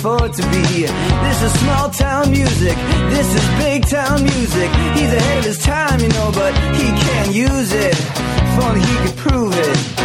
afford to be. This is small town music, this is big town music. He's ahead of his time, you know, but he can't use it. If only he could prove it.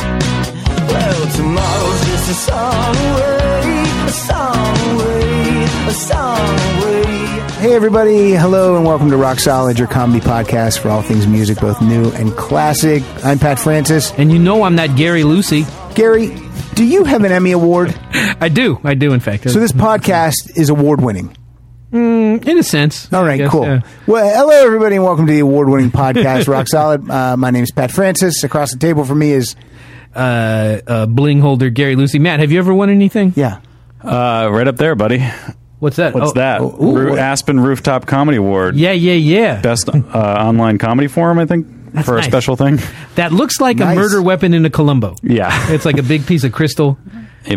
Well, tomorrow's just a song away, a song away, a song away. Hey everybody, hello and welcome to Rock Solid, your comedy podcast for all things music, both new and classic. I'm Pat Francis. And you know I'm not Gary Lucy. Gary, do you have an Emmy Award? I do in fact. So this podcast is award-winning? In a sense. All right, guess, cool. yeah. Well, hello everybody and welcome to the award-winning podcast, Rock Solid. My name is Pat Francis. Across the table from me is... bling holder Gary Lucy. Matt, have you ever won anything? Yeah. Right up there, buddy. What's that? What's that? Aspen Rooftop Comedy Award. Yeah. Best online comedy forum, I think, That's for nice. a special thing. That looks like Nice. a murder weapon in a Columbo. Yeah. It's like a big piece of crystal. It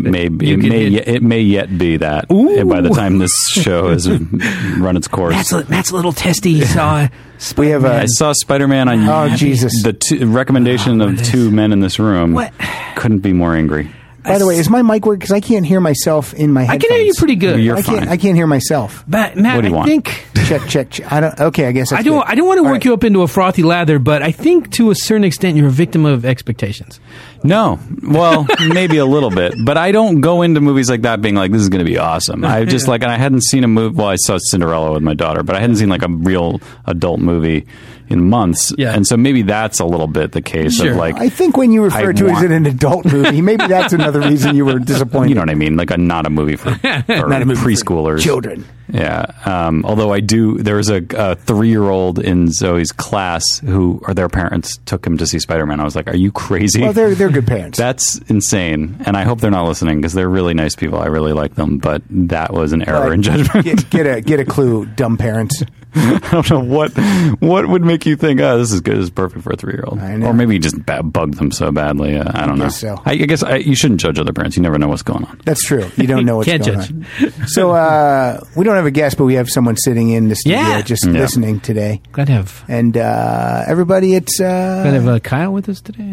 may yet be that. Ooh. By the time this show has run its course. Matt's a little testy. Saw We have I saw Spider-Man on Oh, Jesus. the recommendation of two men in this room. What? Couldn't be more angry. By the way, is my mic working? Because I can't hear myself in my I headphones. can hear you pretty good. You're I fine. can't hear myself. But Matt, What do you I want? think Check. I don't. Okay, I guess that's I don't good. want to All work right. you up into a frothy lather, but I think to a certain extent you're a victim of expectations. No. Well, maybe a little bit. But I don't go into movies like that being like, this is going to be awesome. I just and I hadn't seen a movie. Well, I saw Cinderella with my daughter, but I hadn't seen like a real adult movie in months. Yeah. And so maybe that's a little bit the case Sure. of like, I think when you refer I to it as want- an adult movie, maybe that's another reason you were disappointed. you know what I mean? Like not a movie for Not a movie for preschoolers. children. Yeah. Although there was a 3-year-old in Zoe's class who, or their parents took him to see Spider-Man. I was like, are you crazy? Well, they're good parents. That's insane. And I hope they're not listening because they're really nice people. I really like them. But that was an error in judgment. Get a clue, dumb parents. I don't know what would make you think, oh, this is good. This is perfect for a 3-year-old. I know. Or maybe you just bugged them so badly. I don't know. guess so. I guess you shouldn't judge other parents. You never know what's going on. That's true. You don't know what's Can't going judge. on. So we don't have a guest, but we have someone sitting in the studio Yeah. just listening today. Glad to have And everybody, it's Kyle with us today.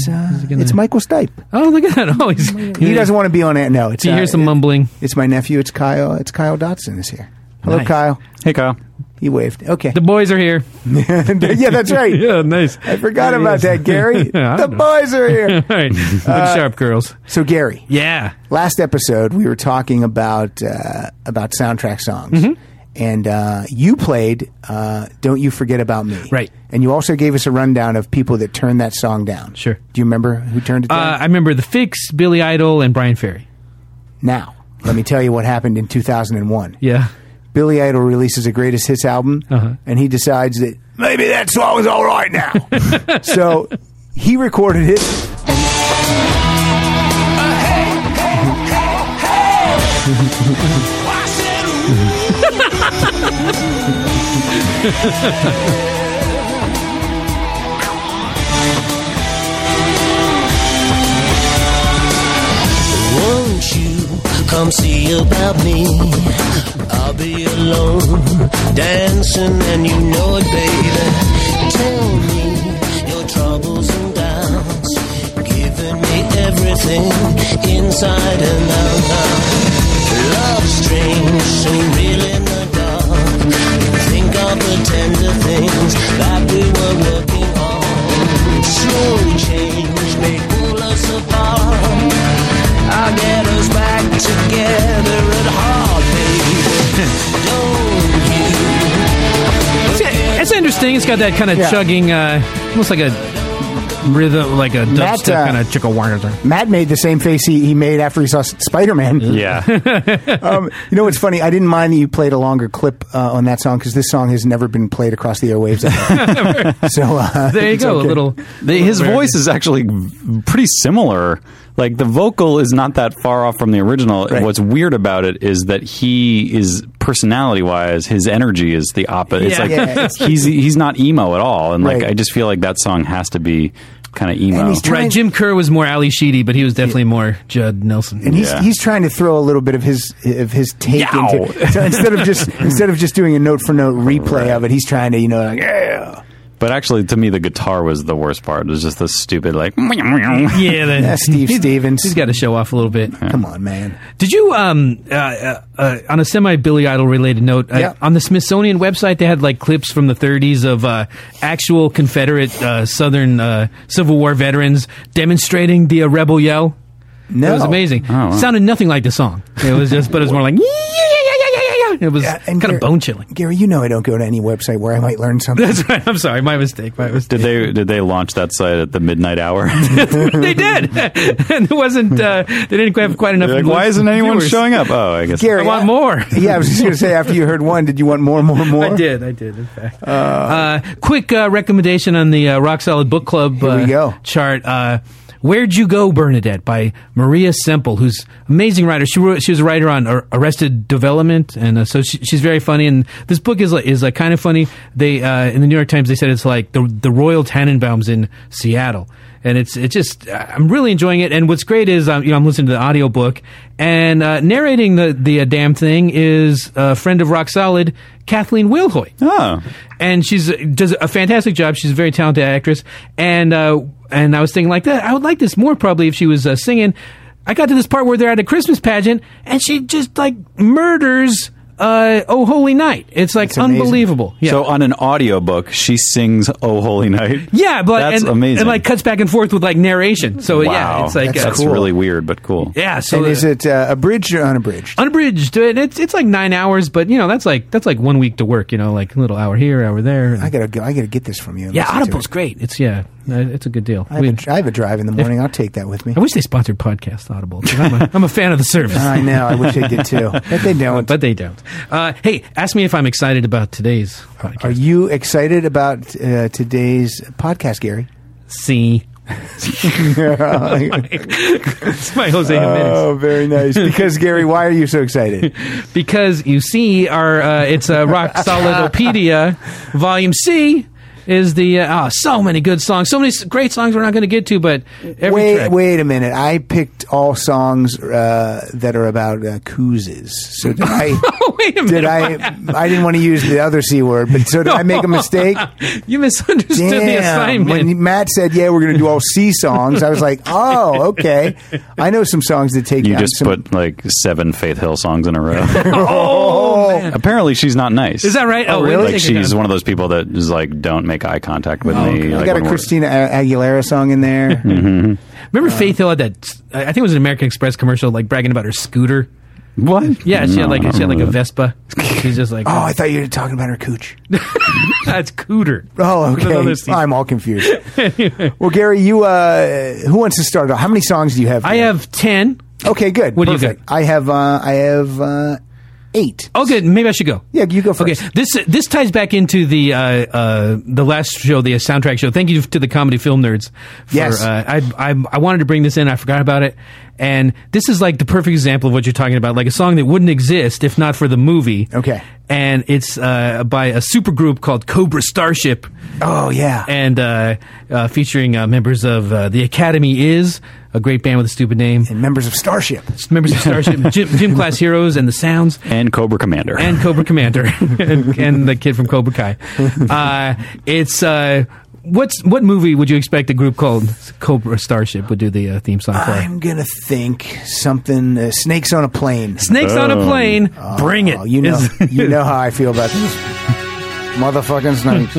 it's Michael Stipe. Oh, look at that! Oh, He doesn't want to be on it. No, it's Do you hear some mumbling? It's my nephew. It's Kyle. It's Kyle Dotson is here. Hello, Nice. Kyle. Hey, Kyle. He waved. Okay. The boys are here. Yeah, that's right. Yeah, nice. I forgot about that, Gary. I The don't know. boys are here. All right, look sharp, girls. So, Gary, Yeah. last episode we were talking about soundtrack songs, and you played "Don't You Forget About Me," Right. And you also gave us a rundown of people that turned that song down. Sure. Do you remember who turned it down? I remember The Fix, Billy Idol, and Brian Ferry. Now, let me tell you what happened in 2001. Yeah. Billy Idol releases a greatest hits album, and he decides that maybe that song is all right now. So he recorded it. Won't you come see about me? I'll be alone, dancing, and you know it, baby. Tell me your troubles and doubts, giving me everything inside and out. Love strange, so real in the dark. Think of the tender things that we were working on. Slow change may pull us apart. I'll get us back together at heart, baby. Don't you? It's interesting. It's got that kind of Yeah. chugging, almost like a rhythm, like a Matt, dubstep kind of chicka warner. Matt made the same face he made after he saw Spider-Man. Yeah. You know what's funny? I didn't mind that you played a longer clip on that song because this song has never been played across the airwaves. So There you it's go. okay. A little. His voice is actually pretty similar. Like the vocal is not that far off from the original. Right. What's weird about it is that he is personality-wise, his energy is the opposite. It's Yeah. like he's not emo at all, and like Right. I just feel like that song has to be kind of emo. And he's Right. Jim Kerr was more Ali Sheedy, but he was definitely more Judd Nelson. And Yeah. he's trying to throw a little bit of his take Yow. into. So instead of just doing a note for note replay of it, he's trying to like, yeah. But actually, to me, the guitar was the worst part. It was just the stupid, like... Yeah, Steve Stevens. He's got to show off a little bit. Come on, man. Did you, on a semi-Billy Idol related note, on the Smithsonian website, they had like clips from the 30s of actual Confederate Southern Civil War veterans demonstrating the rebel yell? No. It was amazing. Oh, wow. It sounded nothing like the song. It was just, but it was more like, it was and kind of bone-chilling. Gary, you know I don't go to any website where I might learn something. That's right. I'm sorry. My mistake. Did they launch that site at the midnight hour? They did. And it wasn't, they didn't have quite enough. Like, why isn't anyone viewers. showing up? Oh, I guess. Gary, I want more. Yeah, I was just going to say, after you heard one, did you want more? I did, in fact. Quick recommendation on the Rock Solid Book Club Here we go. chart. Where'd You Go, Bernadette, by Maria Semple, who's an amazing writer. She was a writer on Arrested Development, and so she's very funny. And this book is kind of funny. They in the New York Times, they said it's like the Royal Tenenbaums in Seattle. And it's just, I'm really enjoying it. And what's great is, I'm listening to the audiobook, and narrating the damn thing is a friend of Rock Solid, Kathleen Wilhoit. Oh. And does a fantastic job. She's a very talented actress. And I was thinking like that, I would like this more probably if she was singing. I got to this part where they're at a Christmas pageant, and she just like murders Oh Holy Night. It's like unbelievable. Yeah. So on an audiobook, she sings Oh Holy Night. Yeah, but that's amazing. And like cuts back and forth with like narration. So wow. yeah, it's like that's cool. really weird, but cool. Yeah. So and is it abridged or unabridged? Unabridged. It's like 9 hours, but that's like 1 week to work. Like a little hour here, hour there. I gotta get this from you. Yeah, Audible's great. It's a good deal. I have a drive in the morning. I'll take that with me. I wish they sponsored Podcast Audible. I'm a fan of the service. I know. I wish they did too, but they don't. But they don't. Hey, ask me if I'm excited about today's podcast. Are you excited about today's podcast, Gary? See. It's my Jose Jimenez. Oh, very nice. Because, Gary, why are you so excited? Because you see, it's a Rock Solidopedia, Volume C. Is so many good songs, so many great songs we're not going to get to, but wait a minute. I picked all songs that are about koozes. So did I? Wait a minute. I didn't want to use the other C word, but so did I make a mistake? You misunderstood the assignment. When Matt said, "Yeah, we're going to do all C songs," I was like, "Oh, okay." I know some songs that take. You just put like 7 Faith Hill songs in a row. Man. Apparently, she's not nice. Is that right? Oh, really? Like she's one of those people that is like, don't make eye contact with me. Okay. Like, I got a Christina Aguilera song in there. Mm-hmm. Remember Faith Hill had that? I think it was an American Express commercial, like bragging about her scooter. What? Yeah, she had like a Vespa. She's just like, I thought you were talking about her cooch. That's cooter. Oh, okay. I'm all confused. Well, Gary, you who wants to start off? How many songs do you have? I have 10. Okay, good. What Perfect. do you got? I have 8. Oh, good. Maybe I should go. Yeah, you go first. Okay, this ties back into the last show, the soundtrack show. Thank you to the Comedy Film Nerds. Yes. I wanted to bring this in. I forgot about it. And this is like the perfect example of what you're talking about, like a song that wouldn't exist if not for the movie. Okay. And it's by a supergroup called Cobra Starship. Oh, yeah. And featuring members of The Academy Is, a great band with a stupid name. And members of Starship. Members of Starship. Gym Class Heroes and The Sounds. And Cobra Commander. And Cobra Commander. and the kid from Cobra Kai. It's... What movie would you expect a group called Cobra Starship would do the theme song for? I'm going to think something, Snakes on a Plane. Snakes on a Plane. Bring it. You know how I feel about these motherfucking snakes.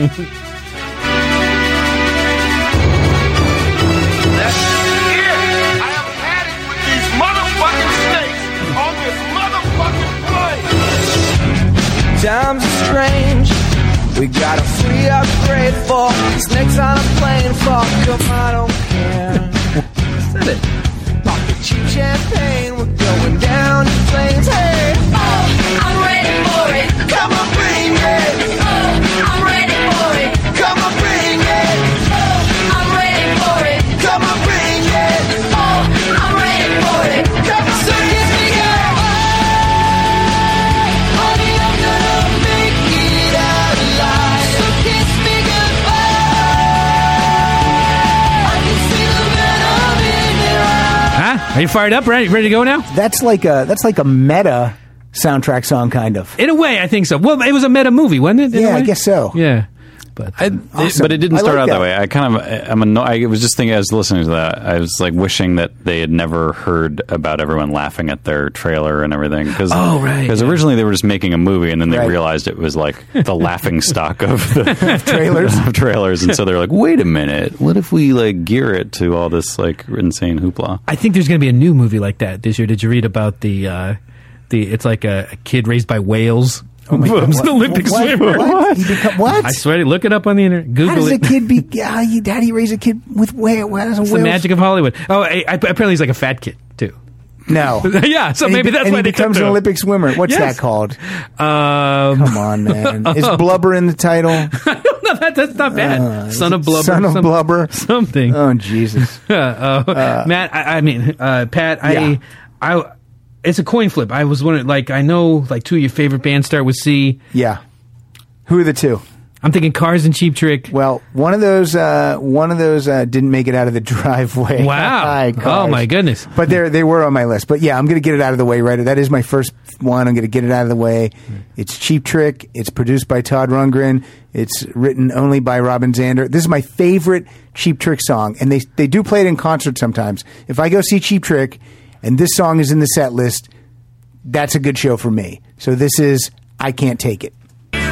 Times are strange. We got a free upgrade for snakes on a plane. Fuck 'em, I don't care. Said it. Pocket cheap champagne. We're going down in flames. Hey, I'm ready for it. come on, bring it. I'm ready for it. Come on, bring it. I'm ready for it. Come on, bring it. I'm ready for it. Come on, so kiss me goodbye. Honey, I'm gonna make it out alive. So kiss me goodbye. I can see the venom in your eyes. Huh? Are you fired up? Ready to go now? That's like a meta soundtrack song, kind of. In a way, I think so. Well, it was a meta movie, wasn't it? In a Yeah, I way? guess so. Yeah. But Awesome. But it didn't I start like out that that. way. I'm annoyed. I was just thinking, I was listening to that. I was like wishing that they had never heard about everyone laughing at their trailer and everything. Cause, Oh, right, Because yeah. originally they were just making a movie, and then they Right. realized it was like the laughing stock of the Trailers. of trailers, and so they're like, wait a minute, what if we like gear it to all this like insane hoopla? I think there's going to be a new movie like that this year. Did you read about the it's like a kid raised by whales? Oh my God. It's an Olympic swimmer. What? He what? I swear, look it up on the internet. How Google does a it. kid be? How do you raise a kid with whale? How does a It's the whale- magic of Hollywood. Oh, apparently he's like a fat kid too. No. Yeah, so And maybe that's and why he they becomes took an him. Olympic swimmer. What's Yes. that called? Come Come on, man. Is blubber in the title? no, that's not bad. Son of blubber. Son of blubber. Something. Oh Jesus! Matt, I mean, Pat, Yeah. I, it's a coin flip. I was wondering, like, I know, like, two of your favorite bands start with C. Yeah. Who are the two? I'm thinking Cars and Cheap Trick. Well, one of those didn't make it out of the driveway. Wow. Hi, Oh, Cars. my goodness. But they were on my list. But yeah, I'm going to get it out of the way right. That is my first one. I'm going to get it out of the way. It's Cheap Trick. It's produced by Todd Rundgren. It's written only by Robin Zander. This is my favorite Cheap Trick song, and they do play it in concert sometimes. If I go see Cheap Trick and this song is in the set list, that's a good show for me. So this is I Can't Take It.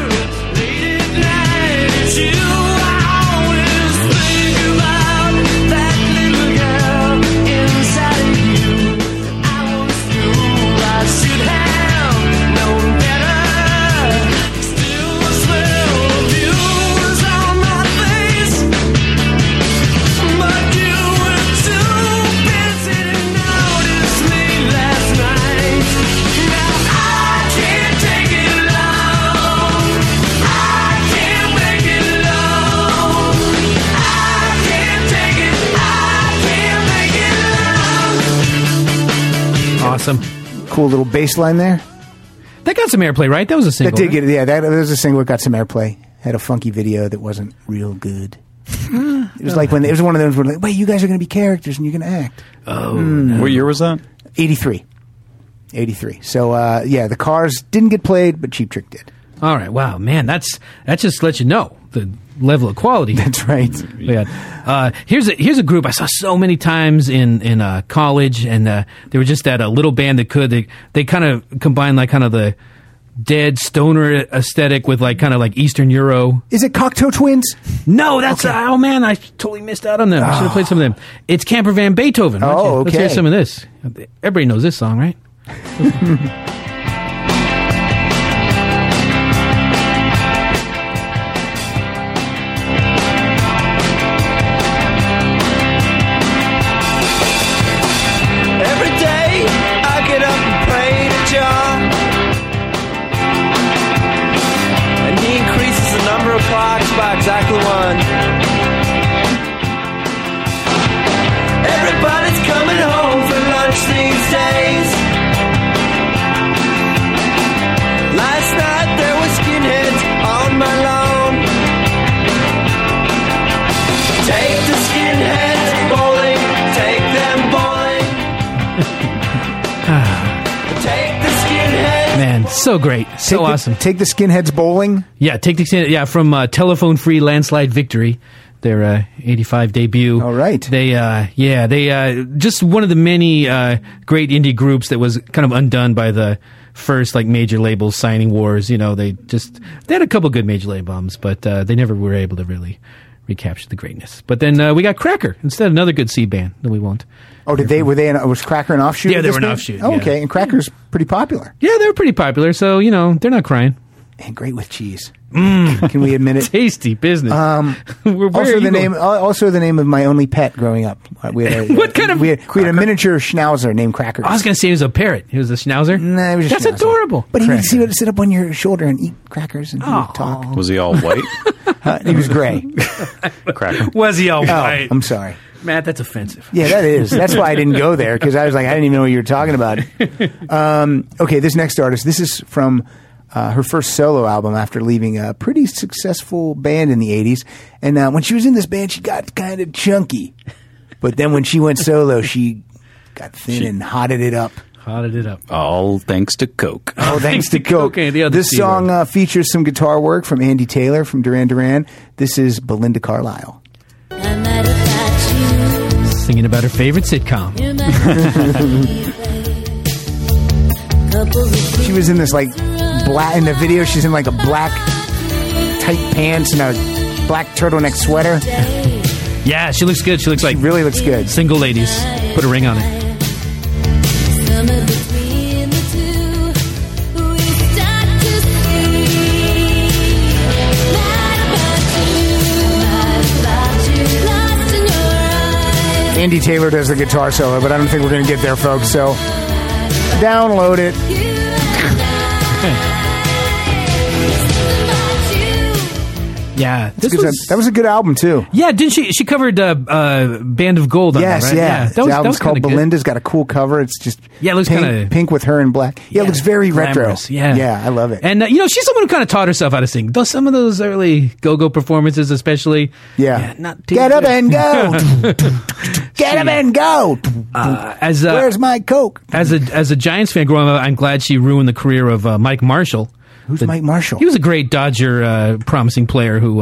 Awesome. Cool little bass line there. That got some airplay, right? That was a single. That did right? get yeah. That was a single that got some airplay. Had a funky video that wasn't real good. It was like when it was one of those where like, wait, you guys are going to be characters and you're going to act. What year was that? 83. So yeah, the Cars didn't get played, but Cheap Trick did. All right. Wow, man, that just lets you know the level of quality. That's right. Yeah. Here's a group I saw so many times in college, and they were just that little band that they kind of combined like kind of the dead stoner aesthetic with like kind of like Eastern Euro. Is it Cocteau Twins? No, that's oh man, I totally missed out on them. I should have played some of them. It's Camper Van Beethoven. Why don't Oh, Let's hear okay. some of this. Everybody knows this song, right? Every day I get up and pray to Jah, and he increases the number of clocks by exactly one. Everybody's coming home for lunch these days. Last night there were skinheads on my lawn. Take the skinheads bowling, take them bowling. Take the skinheads. Man, so great, so awesome. Take the Skinheads bowling. Yeah, take the from Telephone Free Landslide Victory, their '85 debut. All right. They just one of the many great indie groups that was kind of undone by the first like major label signing wars. You know, they had a couple good major label albums, but they never were able to really recapture the greatness. But then we got Cracker instead, another good C band that we won't. Oh, was Cracker an offshoot? Yeah, of they this were an band? offshoot, Oh, yeah. okay, and Cracker's pretty popular Yeah, they were pretty popular, so you know they're not crying. and great with cheese. Can we admit it? Tasty business. Where Also, are you the going? name of my only pet growing up. We had What kind of- we had a miniature schnauzer named Cracker. I was going to say he was a parrot. He was a schnauzer. Nah, it was a That's schnauzer. adorable. But he would Cracker. sit up on your shoulder and eat crackers and he would talk. Was he all white? He was gray. Cracker. Was he all Oh, right? I'm sorry. Matt, that's offensive. Yeah, that is. That's why I didn't go there because I was like, I didn't even know what you were talking about. Okay, this next artist. This is from her first solo album after leaving a pretty successful band in the 80s. And when she was in this band, she got kind of chunky. But then when she went solo, she got thin and hotted it up. Potted it up. All thanks to Coke. Oh, thanks to Coke. Coke and the other This C song word. features some guitar work from Andy Taylor from Duran Duran. This is Belinda Carlisle. Singing about her favorite sitcom. She was in this like black in the video. She's in like a black tight pants and a black turtleneck sweater. Yeah, she looks good. She looks like Really looks good. single ladies. Put a ring on it. Andy Taylor does the guitar solo, but I don't think we're going to get there, folks. So download it. Yeah, this That was a good album too. Yeah, didn't she? She covered Band of Gold on Yes, that, right? yeah. That The album's called kinda good. Belinda's. Got a cool cover. It's just Yeah, it looks kinda- pink with her in black. Yeah, it looks very Glamorous, retro. Yeah, I love it. And she's someone who kind of taught herself how to sing. Though some of those early go-go performances, especially. Yeah. not too Get up good. and go. Get up and go. Where's my Coke? As a Giants fan growing up, I'm glad she ruined the career of Mike Marshall. Who's Mike Marshall? He was a great Dodger promising player who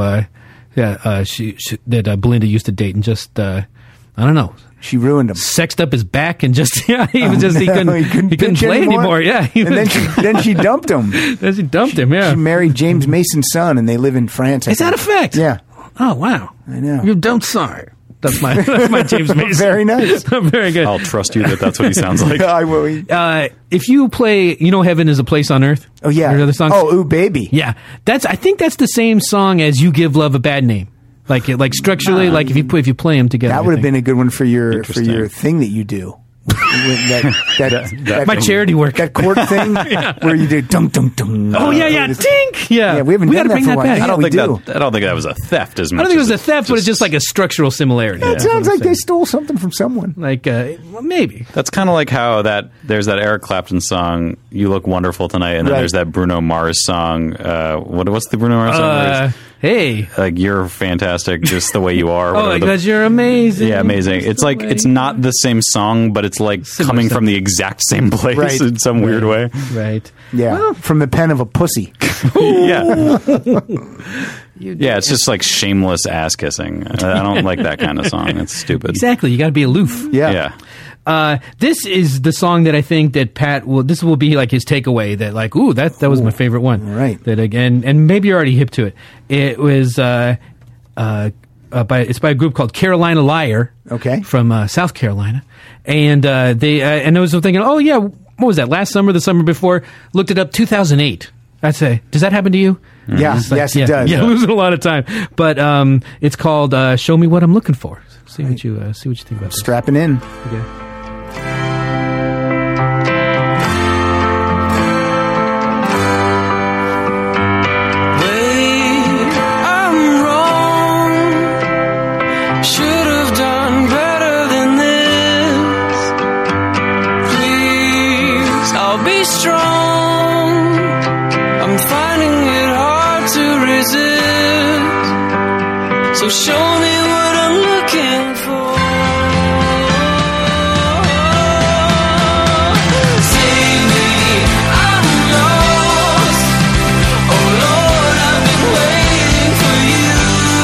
that Belinda used to date and just I don't know, She ruined him. sexed up his back and just he couldn't pitch play anymore. Yeah, And then she dumped him. then she dumped him. Yeah, She married James Mason's son, and they live in France. I is that a think. fact? Yeah. Oh wow, I know. You don't sorry. That's my James Mason. Very nice. Very good. I'll trust you that that's what he sounds like. I will. If you play, Heaven is a Place on Earth. Oh yeah. Heard other songs? Oh, Ooh Baby. Yeah, I think that's the same song as You Give Love a Bad Name. Like structurally, like if you play them together. That would have been a good one for your Interesting. thing that you do. that my charity work. That chord thing where you do dunk dunk dunk. Oh yeah, tink. Yeah, Yeah, we haven't done gotta that bring for a that while. back. I don't think do. I don't think that was a theft as much. I don't think it was as a theft, but it's just like a structural similarity. It That's sounds what I'm like they saying. stole something from someone. Like well, maybe. That's kind of like how there's that Eric Clapton song "You Look Wonderful Tonight," and then Right. there's that Bruno Mars song. What's the Bruno Mars song? Where Hey. it's like you're fantastic, just the way you are. Oh, whatever because you're amazing. Yeah, amazing. It's like it's not the same song, but it's like Similar coming stuff. from the exact same place Right. in some weird way. Right. Yeah, from the pen of a pussy. Yeah, yeah. It's just like shameless ass kissing. I don't like that kind of song. It's stupid. Exactly. You got to be aloof. Yeah. Yeah. This is the song that I think that Pat will. This will be like his takeaway. That like, ooh, that was my favorite one. Right. That again, and maybe you're already hip to it. It was it's by a group called Carolina Liar. Okay. From South Carolina, and they and I was thinking, oh yeah, what was that? Last summer, the summer before? Looked it up. 2008. I'd say. Does that happen to you? Yeah, It's like- yes, it does. Yeah, losing a lot of time. But it's called "Show Me What I'm Looking For." See what you think about this. Strapping in. Okay. I'm wrong. Should have done better than this. Please, I'll be strong. I'm finding it hard to resist. So show me what I'm looking for. Save me, I'm lost. Oh Lord, I've been waiting for you.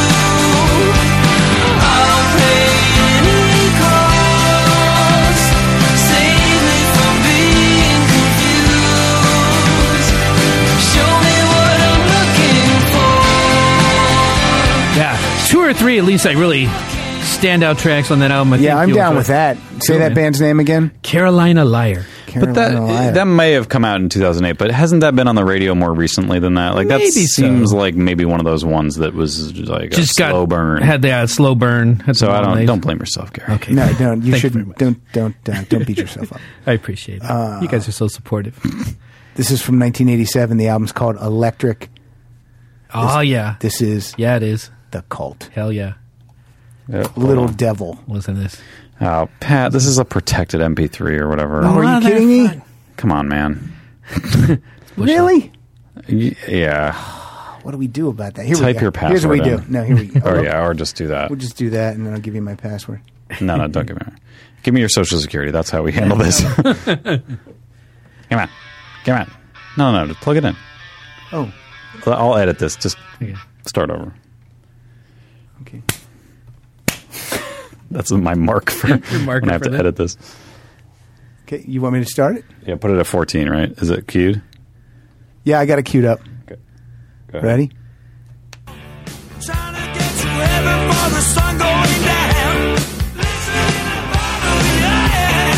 I'll pay any cost. Save me from being confused. Show me what I'm looking for. Yeah, 2 or 3 at least. Like really standout tracks on that album. I Yeah, think I'm you'll down enjoy. with that. Say Cool, that man. band's name again. Carolina Liar. But Carolina Liar. that may have come out in 2008, but hasn't that been on the radio more recently than that? Like that Maybe so. seems like maybe one of those ones that was like Just a slow burn. Had the slow burn. Had So some I delays. don't blame yourself, Gary. Okay. No, don't. You Thank you very shouldn't. much. Don't beat yourself up. I appreciate it. You guys are so supportive. This is from 1987. The album's called Electric. Oh yeah. This is Yeah, it is. The Cult. Hell yeah. Little Devil. Listen to this. Oh, Pat, this is a protected MP3 or whatever. Oh, are you kidding me? Come on, man. Really? Yeah. What do we do about that? Here we Type go. your Here's what we password do. in. No, here we go. Or yeah, or just do that. We'll just do that, and then I'll give you my password. No, don't give me. Give me your social security. That's how we handle this. Come on. Come on. No, just plug it in. Oh, I'll edit this. Just Okay. start over. okay. That's my mark for marker when I have for to that. edit this. Okay, you want me to start it? Yeah, put it at 14, right? Is it queued? Yeah, I got it queued up. Okay. Go ahead. Ready? Trying to get to heaven for the sun going down. Listening to bottle, yeah.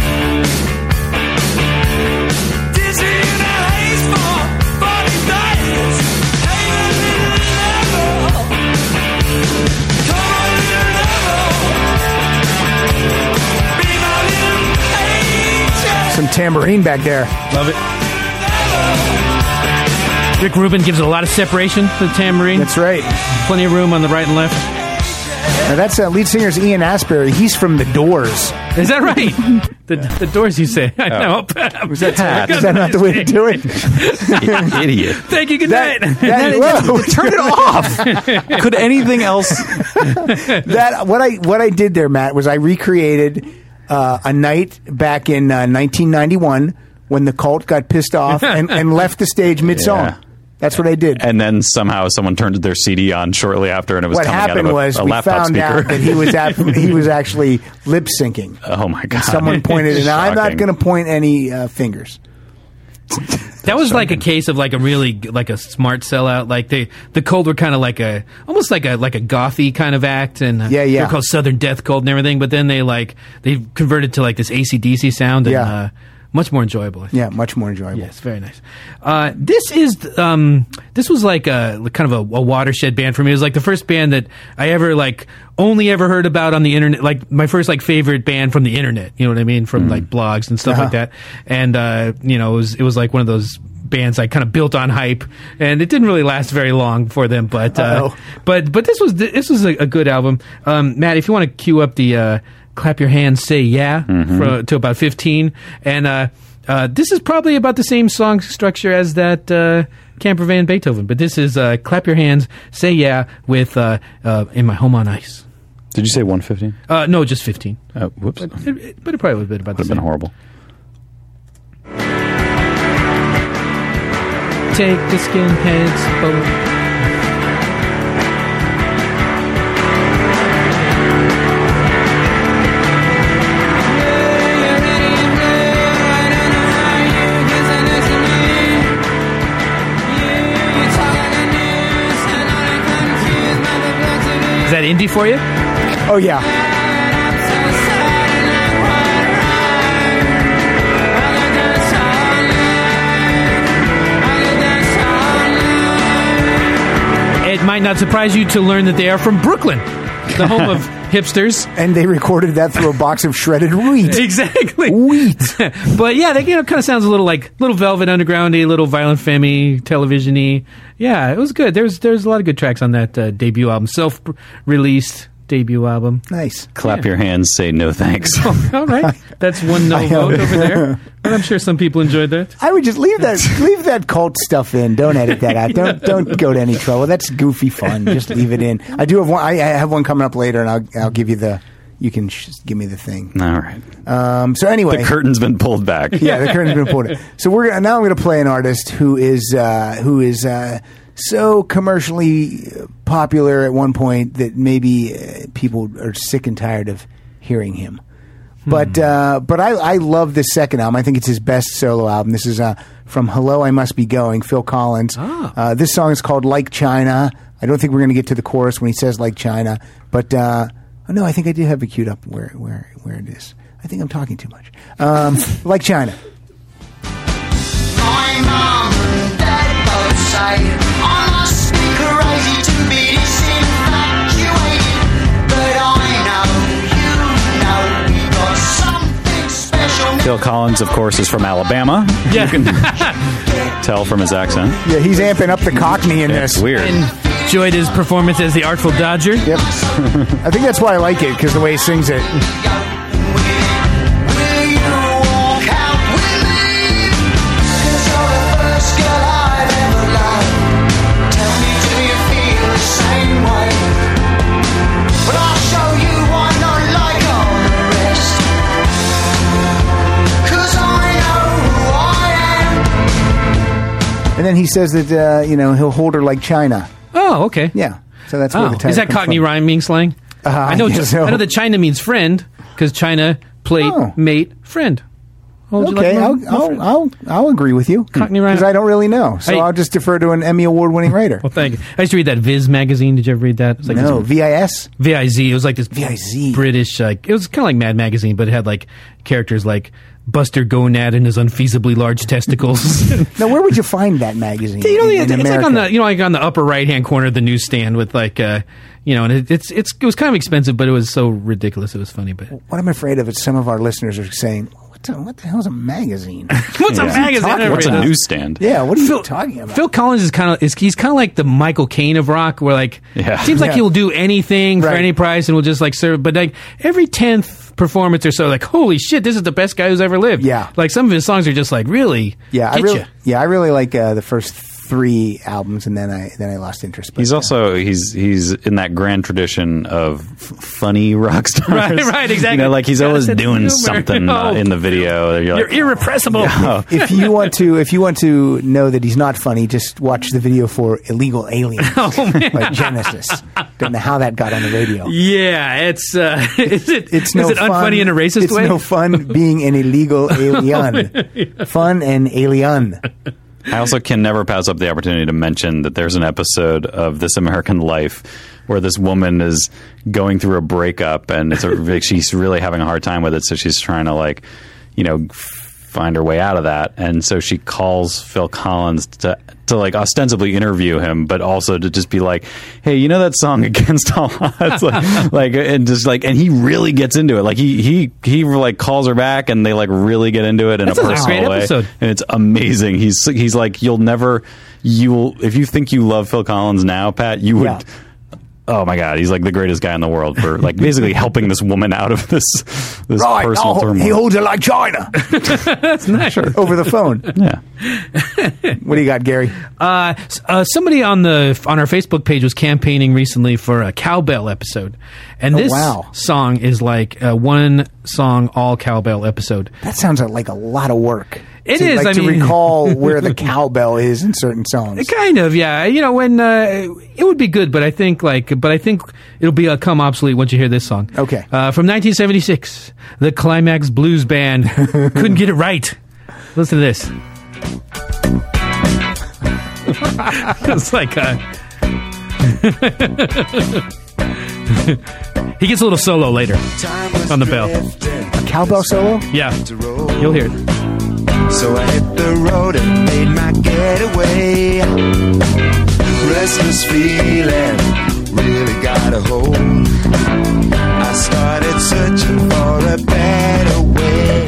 Dizzy in a haze for 40 days. Hey, a little level. Come on, little level. Be my little angel. Some tambourine back there. Love it. Rick Rubin gives it a lot of separation to the tambourine. That's right. Plenty of room on the right and left. Now that's lead singer's Ian Astbury. He's from The Doors. Is that right? the Doors, you say. I know. Is that not the way to do it? Idiot. Thank you. Good night. Whoa, turn it off. Could anything else? What I did there, Matt, was I recreated a night back in 1991 when the Cult got pissed off and left the stage mid-song. Yeah. That's what I did. And then somehow someone turned their CD on shortly after, and it was What coming happened out of was a we laptop found speaker. out that he was actually lip syncing. Oh my god! Someone pointed, and I'm not Shocking. going to point any fingers. That was like a case of like a really like a smart sellout. Like the Cold were kind of like almost like a gothy kind of act, and Yeah. they're called Southern Death Cold and everything. But then they converted to like this AC/DC sound, and Yeah. much more enjoyable. Yeah, much more enjoyable. Yes, very nice. This was like a kind of a watershed band for me. It was like the first band that I ever only ever heard about on the internet. Like my first favorite band from the internet. You know what I mean? From like blogs and stuff like that. And it was like one of those bands I kind of built on hype, and it didn't really last very long for them. But but this was a good album. Matt, if you want to cue up the Clap Your Hands, Say Yeah to about 15, and this is probably about the same song structure as that Camper Van Beethoven, but this is Clap Your Hands, Say Yeah with In My Home on Ice. Did you say 115? No, just 15. Whoops. But it probably would have been about the Would have been same. horrible. Take the skinheads boat. Is that indie for you? Oh yeah. It might not surprise you to learn that they are from Brooklyn, the home of hipsters. And they recorded that through a box of shredded wheat. Exactly. Wheat. But yeah, that kind of sounds a little like little Velvet Underground-y, little Violent Femme-y, television-y. Yeah, it was good. There's a lot of good tracks on that debut album, self-released debut album. Nice. Clap your hands, say no thanks. All right, that's one no vote over there. But I'm sure some people enjoyed that. I would just leave that Cult stuff in. Don't edit that out. Don't go to any trouble. That's goofy fun. Just leave it in. I do have one. I have one coming up later, and I'll give you the. You can just give me the thing. All right. So anyway, The curtain's been pulled back. yeah, the curtain's been pulled. So now I'm going to play an artist who is so commercially popular at one point that maybe people are sick and tired of hearing him. But I love this second album. I think it's his best solo album. This is from Hello, I Must Be Going, Phil Collins. This song is called Like China. I don't think we're going to get to the chorus when he says Like China, but no, I think I did have it queued up where it is. I think I'm talking too much. Like China. My mom and dad both say I must be crazy to be disinfatuated, but I know you know we got something special. Phil Collins, of course, is from Alabama. Yeah. You can tell from his accent. Yeah, he's amping up the Cockney in It's this. weird. Enjoyed his performance as the Artful Dodger. Yep. I think that's why I like it, because the way he sings it. Will you walk out with me? 'Cause you're the first girl I've ever loved. Tell me, do you feel the same way? Well, I'll show you why not like all the rest. 'Cause I know who I And then he says that he'll hold her like China. Oh, okay. Yeah. So that's where the title is that comes Cockney from. rhyming slang? I know. guess so. I know that China means friend because China, plate, Oh. mate, friend. What would you Okay, like more? I'll agree with you Cockney rhyme. because I don't really know, so Hey. I'll just defer to an Emmy award-winning writer. Well, thank you. I used to read that Viz magazine. Did you ever read that? It was like No, this VIS. VIZ. It was like this VIZ. British. It was kind of like Mad Magazine, but it had like characters like Buster Gonad and his unfeasibly large testicles. Now, where would you find that magazine? in it's like America? on the like on the upper right hand corner of the newsstand with like and it was kind of expensive, but it was so ridiculous. It was funny, but What I'm afraid of is some of our listeners are saying, "What the hell is a magazine?" what's a Yeah. magazine? What's a newsstand? Yeah, what are you talking about? Phil Collins is kind of like the Michael Caine of rock, where like Yeah. it seems like Yeah. he'll do anything for Right. any price and will just like serve. But like every 10th performance or so, like holy shit, this is the best guy who's ever lived. Yeah. like some of his songs are just like really. Yeah, get ya. I really like the first 3 albums, and then I lost interest. But, He's also he's in that grand tradition of funny rock stars. Right, exactly. Like he's Gotta always set the doing humor. something Oh. in the video. You're You're like, irrepressible. if you want to know that he's not funny, just watch the video for "Illegal Aliens" by Genesis. Don't know how that got on the radio. Yeah, it's is it It's no is it fun. unfunny in a racist it's way? no fun being an illegal alien. Fun and alien. I also can never pass up the opportunity to mention that there's an episode of This American Life where this woman is going through a breakup and she's really having a hard time with it. So she's trying to find her way out of that. And so she calls Phil Collins to like ostensibly interview him, but also to just be like, hey, you know that song Against All Odds? and he really gets into it. Like he like calls her back and they like really get into it in That a sounds like a personal great way. episode. And it's amazing. He's like, if you think you love Phil Collins now, Pat, you would. Yeah. Oh my God, he's like the greatest guy in the world for like basically helping this woman out of this personal turmoil. He holds it like China. That's nice. Over the phone. Yeah. What do you got, Gary? Somebody on our Facebook page was campaigning recently for a cowbell episode, and this wow. song is like a one song all cowbell episode. That sounds like a lot of work. It is, I to mean- recall where the cowbell is in certain songs. Kind of, yeah. When it would be good, but I think it'll become obsolete once you hear this song. Okay. From 1976, the Climax Blues Band couldn't get it right. Listen to this. It's like he gets a little solo later on the bell. A cowbell solo? Yeah, you'll hear it. So I hit the road and made my getaway. Restless feeling really got a hold. I started searching for a better way.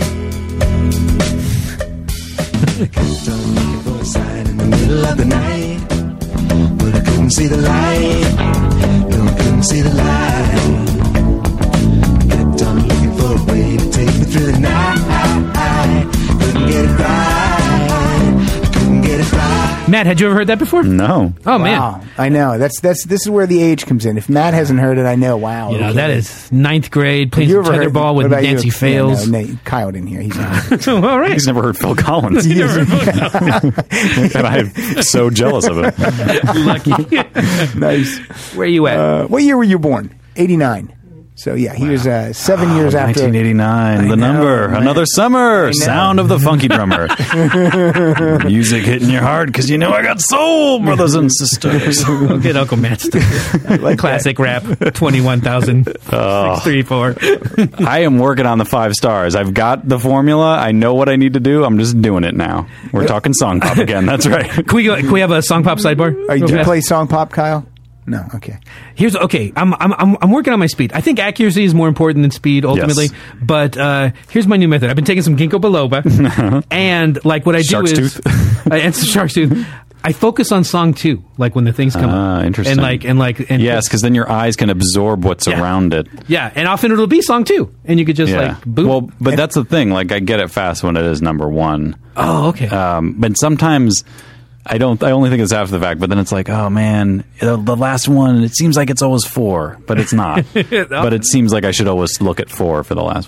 Kept on looking for a sign in the middle of the night, but I couldn't see the light. No, I couldn't see the light. Kept on looking for a way to take me through the night. Couldn't get it right. Couldn't get it right. Matt, had you ever heard that before? No. Oh man. Wow. I know. This is where the age comes in. If Matt hasn't heard it, I know. Wow. You know, okay. that is ninth grade, playing You some ever heard tetherball with what about you? Nancy Fails. Yeah, no, Kyle didn't hear. He's not. All right. He's never heard Phil Collins. And I'm so jealous of him. Lucky. Nice. Where you at? What year were you born? 89. So yeah, he was 7 years after. 1989, the know, number, man. another summer, know. sound of the funky drummer. Music hitting your heart because you know I got soul, brothers and sisters. I'll get Uncle Matt's classic rap 21,634. I am working on the 5 stars. I've got the formula. I know what I need to do. I'm just doing it now. We're talking song pop again. That's right. Can we have a song pop sidebar? Do you Okay. play song pop, Kyle? No. Okay. I'm working on my speed. I think accuracy is more important than speed ultimately. Yes. But here's my new method. I've been taking some ginkgo biloba, and like what I do Shark's is and some shark's tooth. I focus on song 2, like when the things come up. Interesting. And Yes, because then your eyes can absorb what's Yeah. around it. yeah, and often it'll be song 2, and you could just like boop. Well, but that's the thing. Like, I get it fast when it is number 1. Oh, okay. But sometimes I don't. I only think it's after the fact. But then it's like, oh man, the last one. It seems like it's always 4, but it's not. But it seems like I should always look at 4 for the last one.